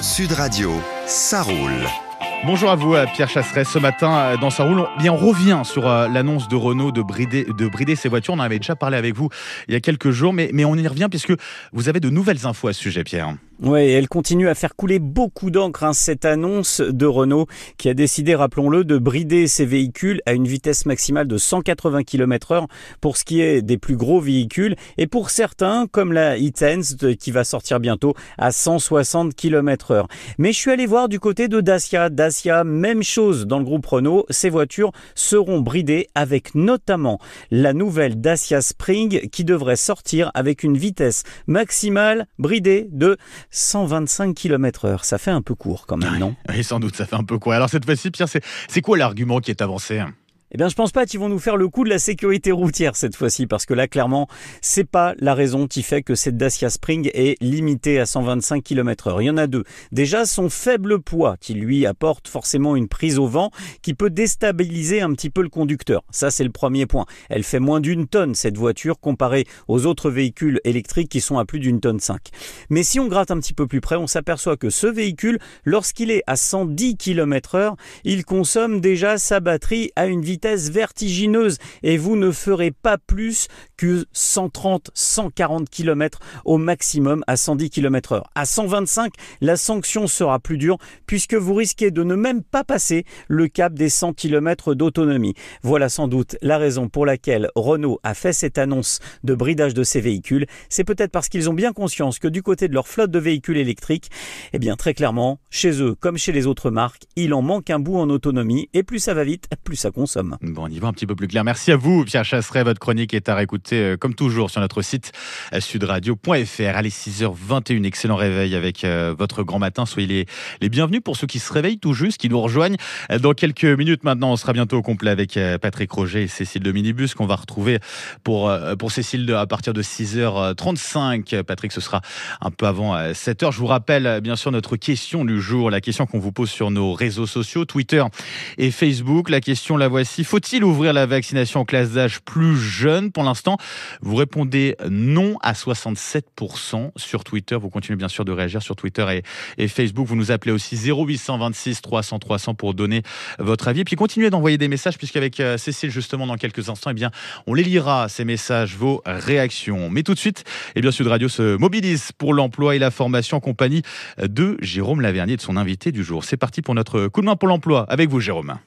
Sud Radio, ça roule. Bonjour à vous, Pierre Chasseret. Ce matin, dans Ça roule, on revient sur l'annonce de Renault de brider ses voitures. On en avait déjà parlé avec vous il y a quelques jours, mais on y revient puisque vous avez de nouvelles infos à ce sujet, Pierre. Oui, elle continue à faire couler beaucoup d'encre, cette annonce de Renault qui a décidé, rappelons-le, de brider ses véhicules à une vitesse maximale de 180 km/h pour ce qui est des plus gros véhicules et pour certains, comme la e-Tense qui va sortir bientôt à 160 km/h. Mais je suis allé voir du côté de Dacia. Dacia, même chose dans le groupe Renault, ces voitures seront bridées avec notamment la nouvelle Dacia Spring qui devrait sortir avec une vitesse maximale bridée de 125 km/h. Ça fait un peu court quand même, non ? Oui, sans doute, ça fait un peu court. Alors cette fois-ci, Pierre, c'est quoi l'argument qui est avancé ? Eh bien, je pense pas qu'ils vont nous faire le coup de la sécurité routière cette fois-ci, parce que là, clairement, c'est pas la raison qui fait que cette Dacia Spring est limitée à 125 km/h. Il y en a deux. Déjà, son faible poids, qui lui apporte forcément une prise au vent, qui peut déstabiliser un petit peu le conducteur. Ça, c'est le premier point. Elle fait moins d'1 tonne, cette voiture, comparée aux autres véhicules électriques qui sont à plus d'1,5 tonne. Mais si on gratte un petit peu plus près, on s'aperçoit que ce véhicule, lorsqu'il est à 110 km/h, il consomme déjà sa batterie à une vitesse vertigineuse et vous ne ferez pas plus que 130-140 km au maximum à 110 km/h. À 125, la sanction sera plus dure puisque vous risquez de ne même pas passer le cap des 100 km d'autonomie. Voilà sans doute la raison pour laquelle Renault a fait cette annonce de bridage de ses véhicules. C'est peut-être parce qu'ils ont bien conscience que du côté de leur flotte de véhicules électriques, eh bien très clairement, chez eux comme chez les autres marques, il en manque un bout en autonomie et plus ça va vite, plus ça consomme. Bon, on y va un petit peu plus clair. Merci à vous, Pierre Chasseret. Votre chronique est à réécouter, comme toujours, sur notre site sudradio.fr. Allez, 6h21, excellent réveil avec votre grand matin. Soyez les bienvenus pour ceux qui se réveillent tout juste, qui nous rejoignent. Dans quelques minutes maintenant, on sera bientôt au complet avec Patrick Roger et Cécile de Minibus, qu'on va retrouver pour Cécile à partir de 6h35. Patrick, ce sera un peu avant 7h. Je vous rappelle, bien sûr, notre question du jour, la question qu'on vous pose sur nos réseaux sociaux, Twitter et Facebook. La question, la voici. Faut-il ouvrir la vaccination en classe d'âge plus jeune ? Pour l'instant, vous répondez non à 67% sur Twitter. Vous continuez bien sûr de réagir sur Twitter et Facebook. Vous nous appelez aussi 0826 300 300 pour donner votre avis. Et puis continuez d'envoyer des messages puisqu'avec Cécile, justement, dans quelques instants, eh bien, on les lira, ces messages, vos réactions. Mais tout de suite, eh bien, Sud Radio se mobilise pour l'emploi et la formation en compagnie de Jérôme Lavernier et de son invité du jour. C'est parti pour notre coup de main pour l'emploi avec vous, Jérôme.